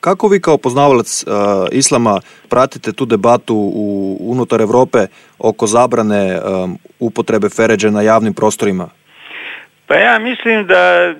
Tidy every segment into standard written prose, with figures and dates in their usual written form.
Kako vi kao poznavalac islama pratite tu debatu unutar Europe oko zabrane upotrebe feređa na javnim prostorima? Pa ja mislim da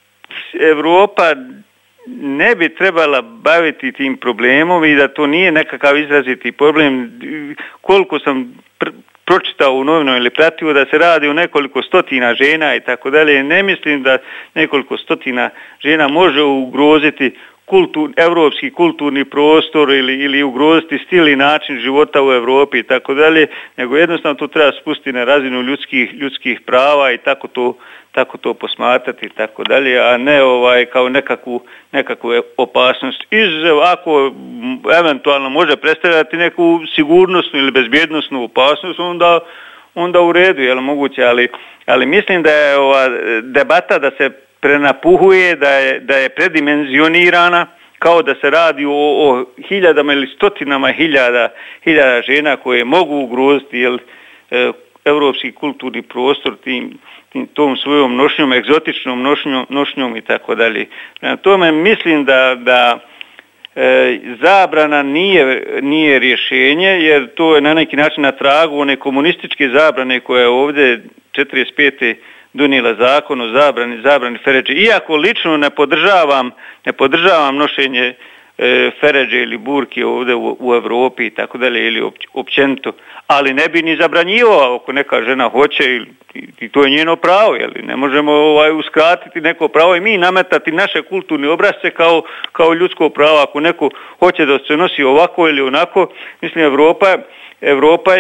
Europa ne bi trebala baviti tim problemom i da to nije nekakav izraziti problem. Koliko sam pročitao u novinama ili pratio da se radi o nekoliko stotina žena i tako dalje, ne mislim da nekoliko stotina žena može ugroziti europski kulturni prostor ili ugroziti stil i način života u Europi i tako dalje, nego jednostavno to treba spustiti na razinu ljudskih prava i tako to posmatrati i tako dalje, a ne kao nekakvu opasnost. Izuzev ako eventualno može predstavljati neku sigurnosnu ili bezbjednosnu opasnost, onda u redu, je li moguće, ali mislim da je ova debata da se prenapuhuje, da je predimenzionirana, kao da se radi o hiljadama ili stotinama hiljada žena koje mogu ugroziti europski kulturni prostor tom svojom nošnjom, egzotičnom nošnjom i tako dalje. Na tome mislim da zabrana nije rješenje, jer to je na neki način na tragu one komunističke zabrane koje je ovdje 1945. donijela zakon o zabrani feređe. Iako lično ne podržavam nošenje feređe ili burke ovdje u Europi i tako dalje ili općenito, ali ne bi ni zabranjivao ako neka žena hoće i to je njeno pravo, jel? Ne možemo uskratiti neko pravo i mi nametati naše kulturne obrasce kao ljudsko pravo. Ako neko hoće da se nosi ovako ili onako, mislim Europa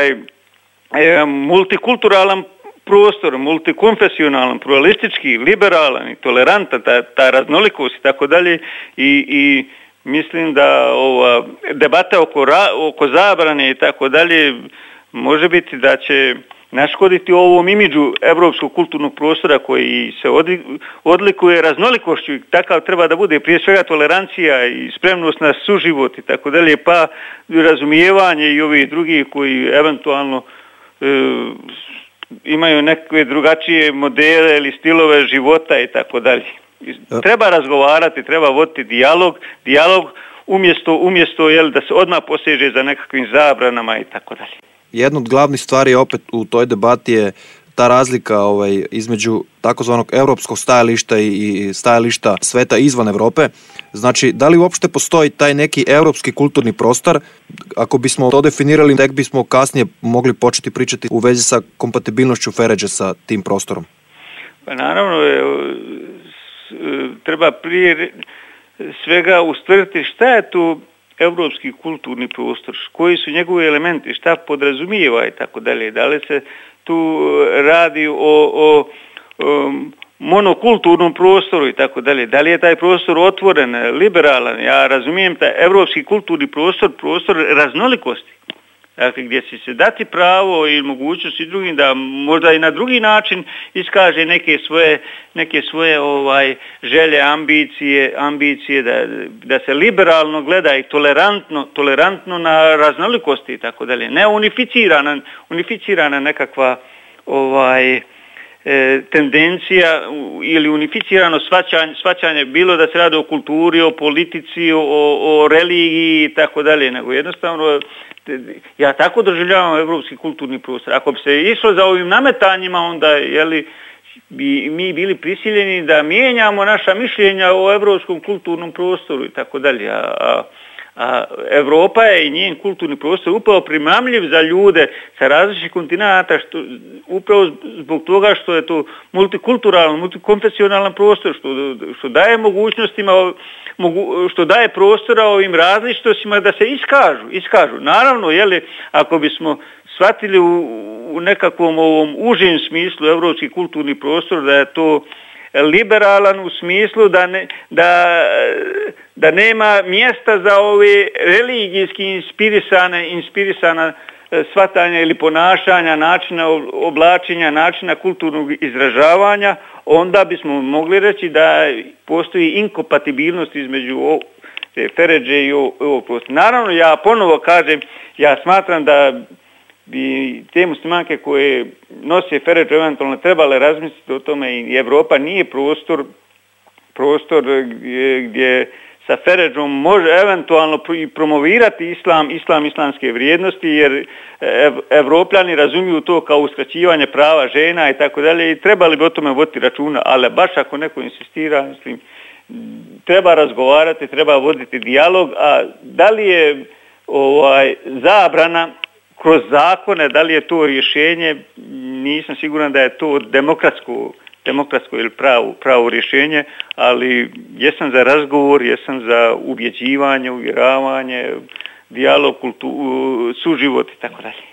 je multikulturalan prostor, multikonfesionalan, pluralistički, liberalan i tolerantan, ta raznolikost i tako dalje i mislim da ova debata oko zabrane i tako dalje može biti da će naškoditi ovom imidžu europskog kulturnog prostora koji se odlikuje raznolikošću i takav treba da bude prije svega tolerancija i spremnost na suživot i tako dalje, pa razumijevanje i ovih drugih koji eventualno imaju neke drugačije modele ili stilove života i tako dalje. Treba razgovarati, treba voditi dijalog umjesto da se odmah poseže za nekakvim zabranama i tako dalje. Jedna od glavnih stvari opet u toj debati je ta razlika između takozvanog europskog stajališta i stajališta sveta izvan Europe. Znači, da li uopšte postoji taj neki europski kulturni prostor? Ako bismo to definirali, tek bismo kasnije mogli početi pričati u vezi sa kompatibilnošću feređe sa tim prostorom. Pa naravno, treba prije svega ustvrditi šta je tu europski kulturni prostor, koji su njegovi elementi, šta podrazumijeva i tako dalje. Da li se tu radi o monokulturnom prostoru i tako dalje. Da li je taj prostor otvoren, liberalan? Ja razumijem da europski kulturni prostor raznolikosti. Dakle, gdje će se dati pravo i mogućnost i drugim da možda i na drugi način iskaže neke svoje želje, ambicije da se liberalno gleda i tolerantno na raznolikosti i tako dalje. Ne unificirana nekakva tendencija ili unificirano shvaćanje bilo da se radi o kulturi, o politici, o religiji i tako dalje, nego jednostavno ja tako doživljavam europski kulturni prostor. Ako bi se išlo za ovim nametanjima, onda bi mi bili prisiljeni da mijenjamo naša mišljenja o europskom kulturnom prostoru i tako dalje. A Europa je i njen kulturni prostor upravo primamljiv za ljude sa različitih kontinenata, upravo zbog toga što je to multikulturalan, multikonfesionalan prostor, što daje mogućnostima, što daje prostora ovim različitostima da se iskažu. Naravno, ako bismo shvatili u nekakvom ovom užem smislu europski kulturni prostor da je to liberalan u smislu da nema mjesta za ove religijski inspirisana shvatanja ili ponašanja, načina oblačenja, načina kulturnog izražavanja, onda bismo mogli reći da postoji inkompatibilnost između feređe i ovog prostora. Naravno, ja ponovo kažem, ja smatram da bi te muslimanke koje nose feređu eventualno trebale razmisliti o tome i Europa nije prostor gdje sa Feređom može eventualno i promovirati islamske vrijednosti, jer Evropljani razumiju to kao uskraćivanje prava žena i tako dalje i trebali bi o tome voditi računa, ali baš ako neko insistira, mislim, treba razgovarati, treba voditi dijalog, a da li je zabrana kroz zakone, da li je to rješenje, nisam siguran da je to demokratsko ili pravo rješenje, ali jesam za razgovor, jesam za ubjeđivanje, uvjeravanje, dijalog, suživot i tako dalje.